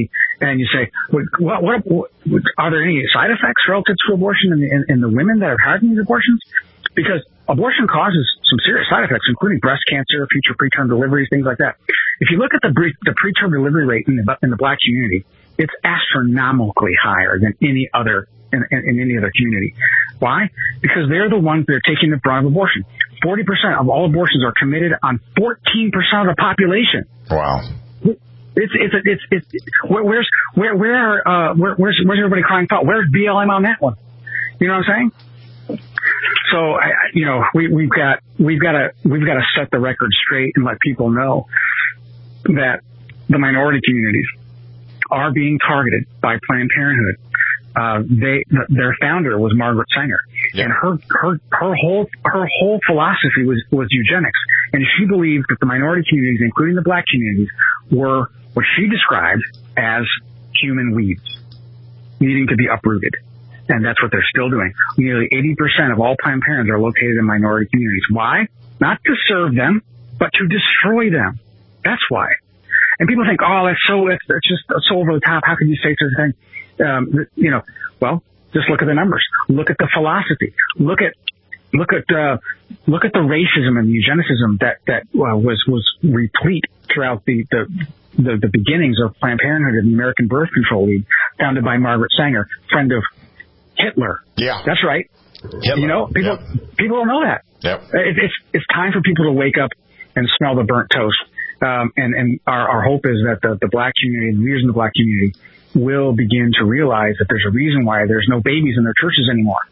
And you say, what, what, what, are there any side effects relative to abortion in the, in, in the women that are having these abortions? Because abortion causes some serious side effects, including breast cancer, future preterm deliveries, things like that. If you look at the, the preterm delivery rate in the, in the black community, it's astronomically higher than any other in, in, in any other community. Why? Because they're the ones that are taking the brunt of abortion. forty percent of all abortions are committed on fourteen percent of the population. Wow. It's it's it's it's, it's where's where where uh where, where's where's everybody crying foul? Where's B L M on that one? You know what I'm saying? So I, you know we we've got we've got to we've got to set the record straight and let people know that the minority communities are being targeted by Planned Parenthood. Uh, they th- their founder was Margaret Sanger, yeah. and her her her whole her whole philosophy was was eugenics, and she believed that the minority communities, including the black communities, were what she described as human weeds, needing to be uprooted. And that's what they're still doing. Nearly eighty percent of all Planned Parenthood are located in minority communities. Why? Not to serve them, but to destroy them. That's why. And people think, oh, that's so, it's, it's just so over the top. How can you say such a thing? Um, you know, well, just look at the numbers. Look at the philosophy. Look at, look at, uh, look at the racism and the eugenicism that, that uh, was, was replete throughout the, the, the, the beginnings of Planned Parenthood and the American Birth Control League, founded by Margaret Sanger, friend of Hitler. Yeah. That's right. Hitler. You know, people, yep. people don't know that. Yep. It, it's, it's time for people to wake up and smell the burnt toast. Um, and, and our, our hope is that the, the black community, the leaders in the black community, will begin to realize that there's a reason why there's no babies in their churches anymore.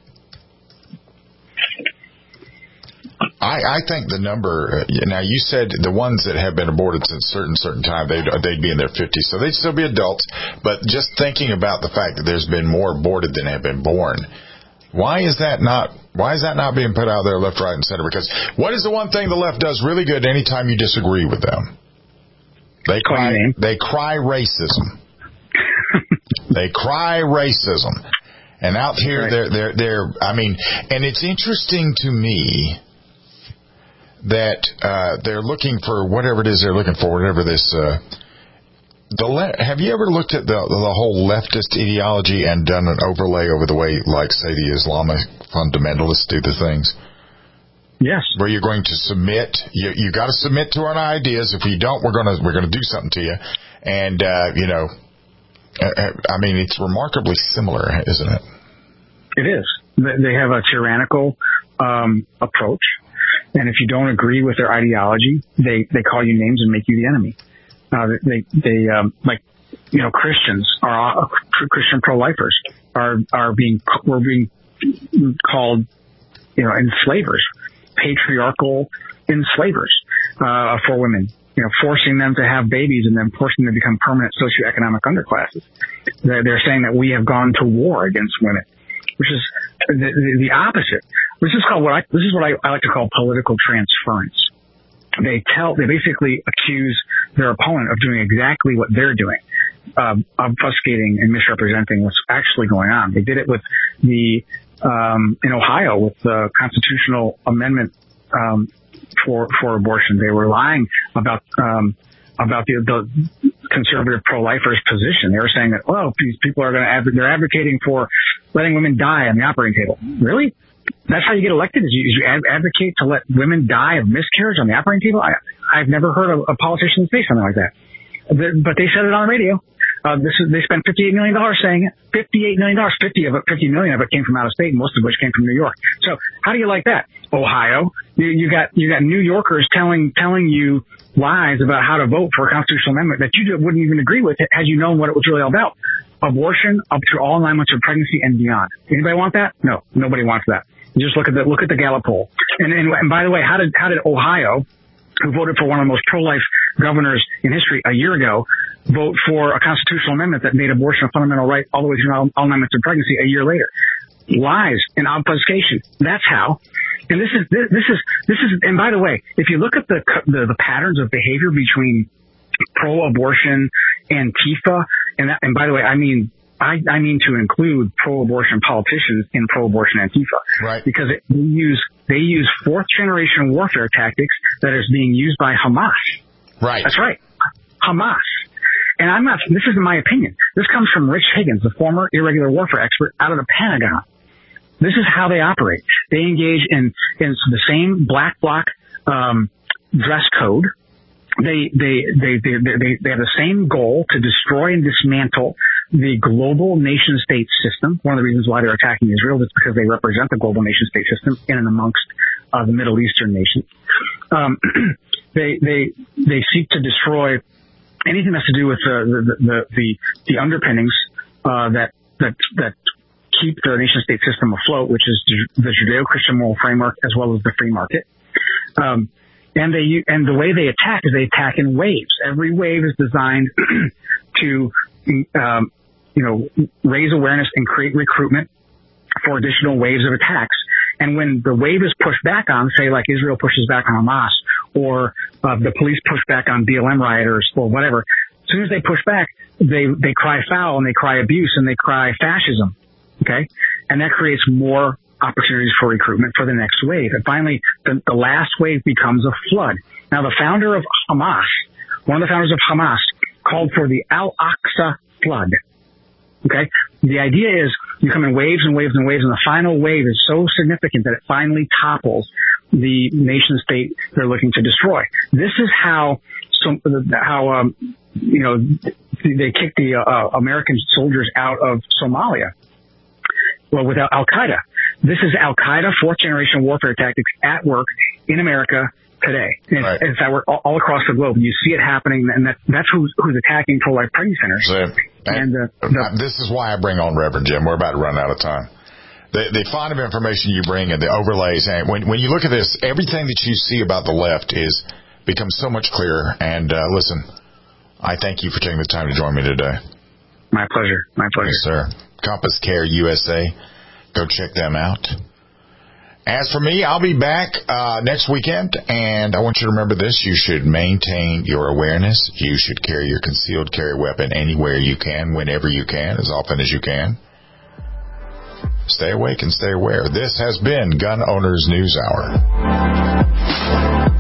I, I think the number, now you said the ones that have been aborted since certain certain time, they'd, they'd be in their fifties, so they'd still be adults. But just thinking about the fact that there's been more aborted than have been born, why is that not, why is that not being put out there left, right, and center? Because what is the one thing the left does really good anytime you disagree with them? They cry, they cry racism. They cry racism. And out here, right. they're, they're, they're, I mean, and it's interesting to me that, uh, they're looking for whatever it is they're looking for, whatever this, uh, the le- have you ever looked at the, the whole leftist ideology and done an overlay over the way, like, say, the Islamic fundamentalists do the things? Yes. Where you're going to submit, you, you got to submit to our ideas. If you don't, we're going to, we're going to do something to you. And, uh, you know, I mean, it's remarkably similar, isn't it? It is. They have a tyrannical um, approach, and if you don't agree with their ideology, they, they call you names and make you the enemy. Uh, they they um, like you know Christians are uh, Christian pro-lifers are are being we're being called you know enslavers, patriarchal enslavers uh, for women. You know, forcing them to have babies and then forcing them to become permanent socioeconomic underclasses. They're, they're saying that we have gone to war against women, which is the, the, the opposite. This is called what I, this is what I, I like to call political transference. They tell, they basically accuse their opponent of doing exactly what they're doing, uh, obfuscating and misrepresenting what's actually going on. They did it with the, um, in Ohio with the constitutional amendment, um, for, for abortion. They were lying about, um, about the, the conservative pro-lifers position. They were saying that, well, these people are going to, adv- they're advocating for letting women die on the operating table. Really? That's how you get elected? Is you, is you ad- advocate to let women die of miscarriage on the operating table? I, I've never heard a, a politician say something like that. But they said it on the radio. Uh, this is, they spent fifty-eight million dollars saying it. fifty-eight million dollars. fifty of it, fifty million of it came from out of state, most of which came from New York. So how do you like that? Ohio, you, you got, you got New Yorkers telling, telling you lies about how to vote for a constitutional amendment that you wouldn't even agree with had you known what it was really all about. Abortion up to all nine months of pregnancy and beyond. Anybody want that? No, nobody wants that. You just look at the, look at the Gallup poll. And, and, and by the way, how did, how did Ohio, who voted for one of the most pro-life governors in history a year ago, vote for a constitutional amendment that made abortion a fundamental right all the way through all, all nine months of pregnancy a year later? Lies and obfuscation. That's how. And this is, this, this is, this is, and by the way, if you look at the, the, the patterns of behavior between pro-abortion Antifa, and that, and by the way, I mean, I, I mean to include pro-abortion politicians in pro-abortion Antifa. Right. Because it, they use, they use fourth generation warfare tactics that is being used by Hamas. Right. That's right. Hamas. and I'm not, this isn't my opinion. This comes from Rich Higgins, the former irregular warfare expert out of the Pentagon. This is how they operate. They engage in, in the same black bloc, um, dress code. They, they, they, they, they, they have the same goal to destroy and dismantle the global nation state system. One of the reasons why they're attacking Israel is because they represent the global nation state system in and amongst uh, the Middle Eastern nations. Um, they, they, they seek to destroy anything that's to do with the, the, the, the, the underpinnings, uh, that, that, that keep the nation state system afloat, which is the Judeo-Christian moral framework as well as the free market. Um, And they, and the way they attack is they attack in waves. Every wave is designed to, um, you know, raise awareness and create recruitment for additional waves of attacks. And when the wave is pushed back on, say like Israel pushes back on Hamas, or uh, the police push back on B L M rioters or whatever, as soon as they push back, they, they cry foul and they cry abuse and they cry fascism. Okay? And that creates more opportunities for recruitment for the next wave. And finally, the, the last wave becomes a flood. Now, the founder of Hamas, one of the founders of Hamas, called for the Al-Aqsa flood. Okay? The idea is you come in waves and waves and waves, and the final wave is so significant that it finally topples the nation state they're looking to destroy. This is how, some, how um, you know, they kicked the uh, American soldiers out of Somalia. Well, with Al-Qaeda. This is Al-Qaeda fourth generation warfare tactics at work in America today. And right. It's at work all, all across the globe. You see it happening, and that, that's who's, who's attacking pro-life pregnancy centers. So, and, and uh, the, this is why I bring on Reverend Jim. We're about to run out of time. The, the font of information you bring and the overlays, and when, when you look at this, everything that you see about the left is becomes so much clearer. And uh, listen, I thank you for taking the time to join me today. My pleasure. My pleasure. Yes, sir. Compass Care U S A. Go check them out. As for me, I'll be back uh, next weekend, and I want you to remember this. You should maintain your awareness. You should carry your concealed carry weapon anywhere you can, whenever you can, as often as you can. Stay awake and stay aware. This has been Gun Owners News Hour.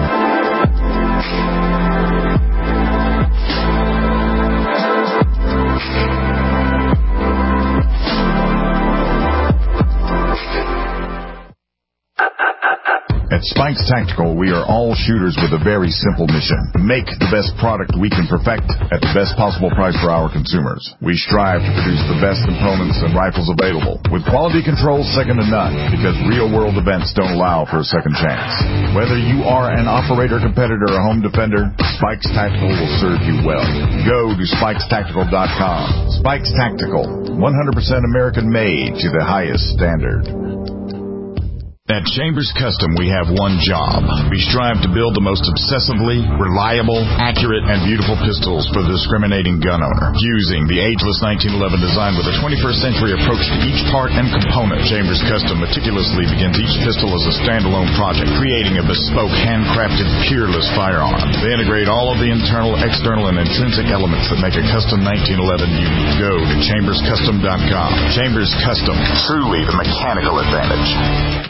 At Spikes Tactical, we are all shooters with a very simple mission. Make the best product we can perfect at the best possible price for our consumers. We strive to produce the best components and rifles available, with quality control second to none, because real-world events don't allow for a second chance. Whether you are an operator, competitor, or home defender, Spikes Tactical will serve you well. Go to spikes tactical dot com. Spikes Tactical, one hundred percent American-made to the highest standard. At Chambers Custom, we have one job. We strive to build the most obsessively reliable, accurate, and beautiful pistols for the discriminating gun owner. Using the ageless nineteen eleven design with a twenty-first century approach to each part and component, Chambers Custom meticulously begins each pistol as a standalone project, creating a bespoke, handcrafted, peerless firearm. They integrate all of the internal, external, and intrinsic elements that make a custom nineteen eleven unique. Go to chambers custom dot com. Chambers Custom, truly the mechanical advantage.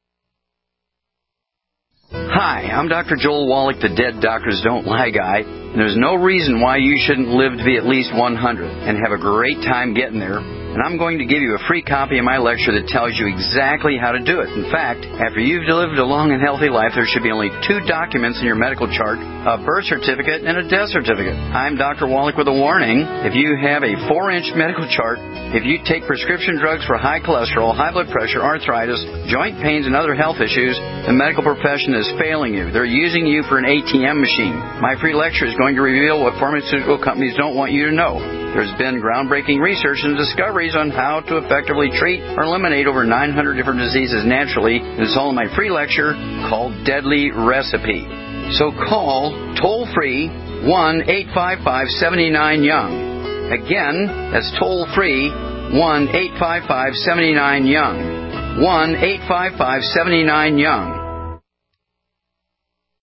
Hi, I'm Doctor Joel Wallach, the Dead Doctors Don't Lie guy, and there's no reason why you shouldn't live to be at least one hundred and have a great time getting there. And I'm going to give you a free copy of my lecture that tells you exactly how to do it. In fact, after you've lived a long and healthy life, there should be only two documents in your medical chart, a birth certificate and a death certificate. I'm Doctor Wallach with a warning. If you have a four-inch medical chart, if you take prescription drugs for high cholesterol, high blood pressure, arthritis, joint pains, and other health issues, the medical profession is failing you. They're using you for an A T M machine. My free lecture is going to reveal what pharmaceutical companies don't want you to know. There's been groundbreaking research and discoveries on how to effectively treat or eliminate over nine hundred different diseases naturally. It's all in my free lecture called Deadly Recipe. So call toll-free one eight five five, seven nine, young. Again, that's toll-free one eight five five, seven nine, young. one eight five five, seven nine, young.